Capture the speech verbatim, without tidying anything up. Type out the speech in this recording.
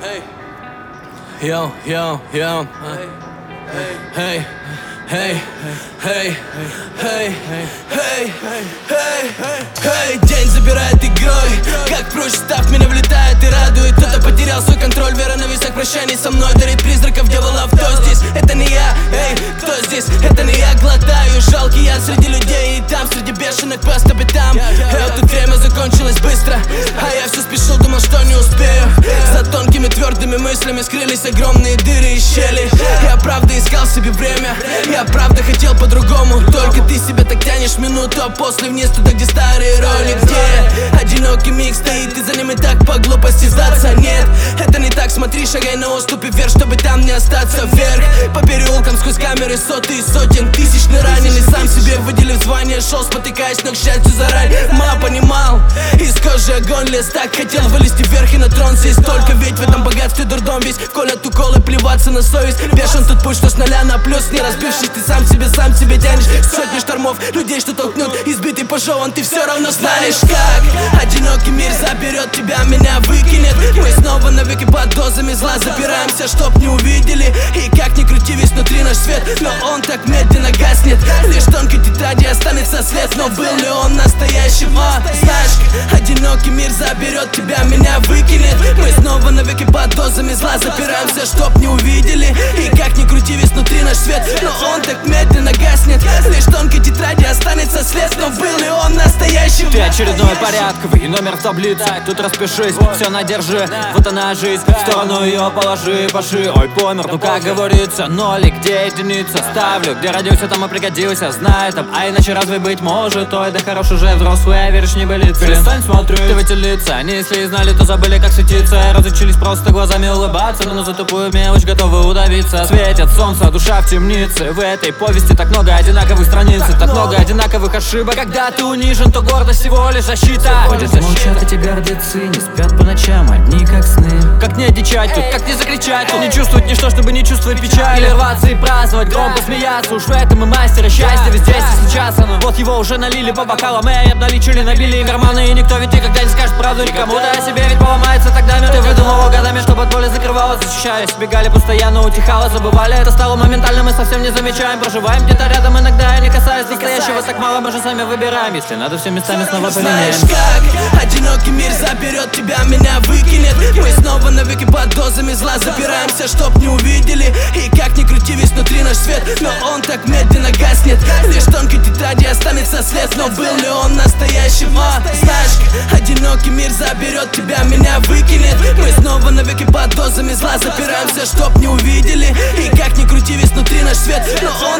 Yo, yo, yo. Hey, hey, hey, hey, hey, hey, hey, hey. День забирает игрой, как проще став, меня влетает и радует. Кто-то потерял свой контроль, вера на весах, прощаний со мной дарит призраков дьяволов. Кто здесь? Это не я, эй, кто здесь? Это не я, глотаю жалкий я среди людей. И там, среди бешеных по стопитам. Эй, тут время закончилось быстро, а я все спешил, думал, что не успею. За тонкими твердыми мыслями скрылись огромные дыры и щели. Я правда искал себе время, я правда хотел по-другому. Только ты себя так тянешь минуту, а после вниз туда, где старые роли. Где одинокий миг стоит, и за ним и так по глупости сдаться. Нет, это не так, смотри, шагай на уступе вверх, чтобы там не остаться вверх. По переулкам сквозь камеры соты и сотен тысяч на раненый. Сам себе выделив звание, шел, спотыкаясь, но к счастью заранее. Ма понимал, из кожи огонь лез, так хотел вылезти вверх и на трон сесть. Только ведь в этом богатстве дурдом весь, колят уколы, плеваться на совесть. Бешен тут путь, что с нуля на плюс, не разбившись, ты сам себе, сам себе тянешь. Сотни штормов, людей, что толкнут, избитый, пожеван, ты все равно знаешь как. Одинокий мир заберет тебя, меня выкинет. Мы снова навеки под дозами зла запираемся, чтоб не увидели. И как ни крути, весь внутри наш свет, но он так медленно гаснет. Лишь тонкой тетради останется след, но был ли он настоящим? А, знаешь, одинокий мир заберет тебя, меня выкинет. Мы снова навеки под дозами зла запираемся, чтоб не увидели. И как ни крути, весь внутри наш свет, но он так медленно гаснет. Лишь тонкой тетради останется след, но был ли он настоящим? Ты очередной порядковый номер в таблице. Тут распишись, все надержи, вот она жизнь. В сторону ее положи, паши. Ой, помер, ну как говорится, нолик, где единица? Ставлю, где родился, там и пригодился. Знай там, а иначе разве быть может? Ой, да хорош уже взрослый, а веришь не болится. Перестань смотреть, ты в эти лица. Они если и знали, то забыли, как светиться. Разучились просто глазами улыбаться, но за тупую мелочь готовы удавиться. Светит солнце, душа в темнице. В этой повести так много одинаковых страниц, так много одинаковых ошибок. Когда ты унижен, то гордость всего лишь защита. Ходят молчат эти гордецы, не спят по ночам, одни как сны. Как не одичать тут, как не закричать тут, не чувствовать ничто, чтобы не чувствовать печаль. Или рваться и праздновать, громко смеяться. Уж в этом и мастера счастья, ведь здесь и сейчас оно. Вот его уже налили по бокалам, и обналичили, набили им карманы. И никто ведь никогда не скажет правду никому. Да о себе ведь поломается тогда мир. Ты выдумывал годами, чтобы от боли закрывалась, защищаясь. Бегали постоянно, утихало, забывали. Это стало моментально, мы совсем не замечаем. Проживаем где-то рядом, иногда не касаясь настоящего. Так мало, мы же сами выбираем. Если надо, все местами снова поменяем. Знаешь как, одинокий мир заберет тебя, меня выкинет. Мы снова навеки под дозами зла запираемся, чтоб не увидели. И как ни крути, весь внутри наш свет, но он так медленно гаснет. Лишь тонкой тетради останется след, но был ли он настоящим? А, знаешь как, одинокий мир заберет тебя, меня выкинет. Мы снова навеки под дозами зла запираемся, чтоб не увидели. И как ни крути, весь внутри наш свет, но он